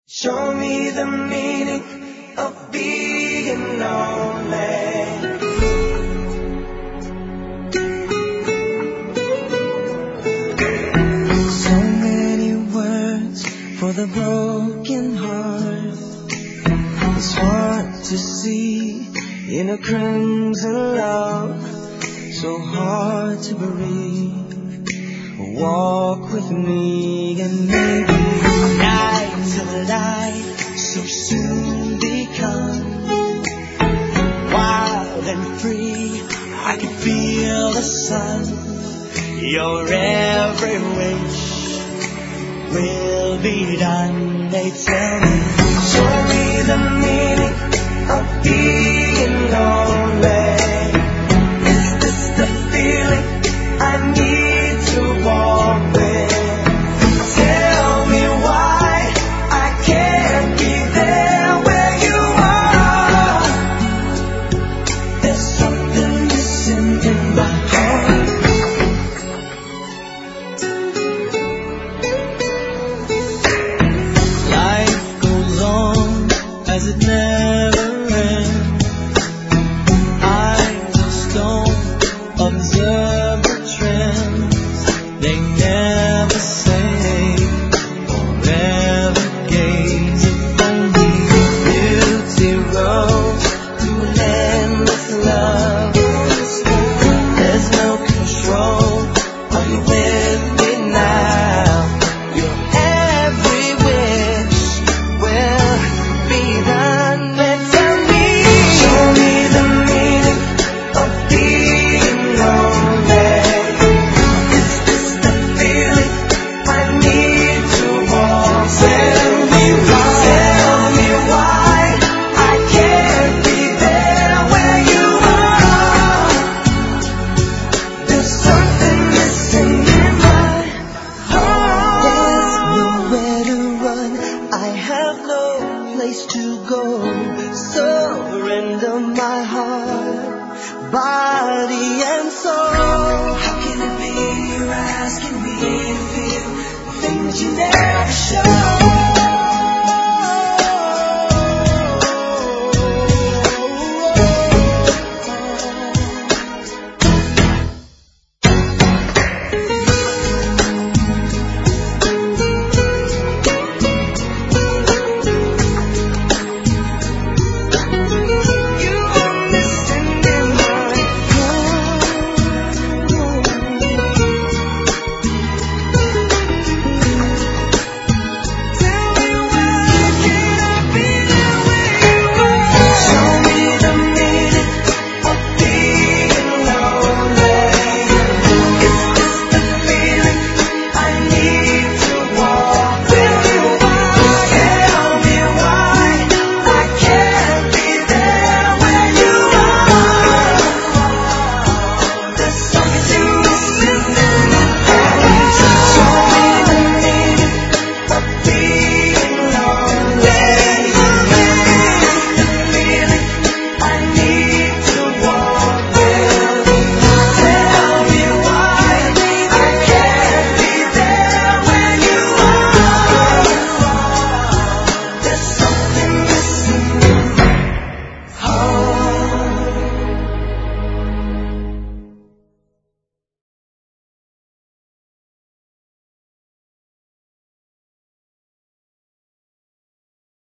Show me the meaning of being lonely. So many words for the broken heart. It's hard to see in a crimson love. So hard to breathe. Walk with me and maybe night till light so soon become wild and free. I can feel the sun. Your every wish will be done. They tell me, show me the meaning of being lonely. Is this the feeling I need to walk with? Tell me why I can't be there where you are. There's something missing in my heart. Life goes on as it never ends. I just don't observe the trends. They never say or ever gaze upon me. Beauty rose to an endless love. There's no control. Are you with me now? Your every wish will be done. Tell me, show me the meaning of being lonely. Is this the feeling I need to walk? Tell me why I can't be there where you are. There's something missing in my heart. There's nowhere to run. I have no place to go. Surrender my heart. Bye.